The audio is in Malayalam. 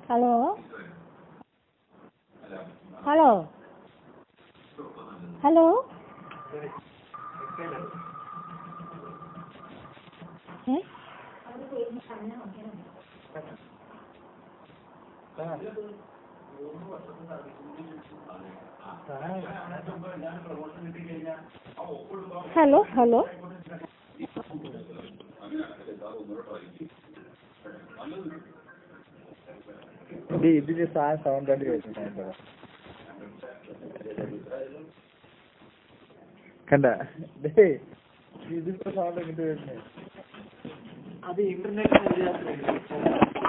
hello hello hello hello hello ഇതിന്റെ സൗണ്ട് കണ്ട ഇതിപ്പോ സൗണ്ട് ഇങ്ങോട്ട് വരുന്നേ അത് ഇന്റർനെറ്റ്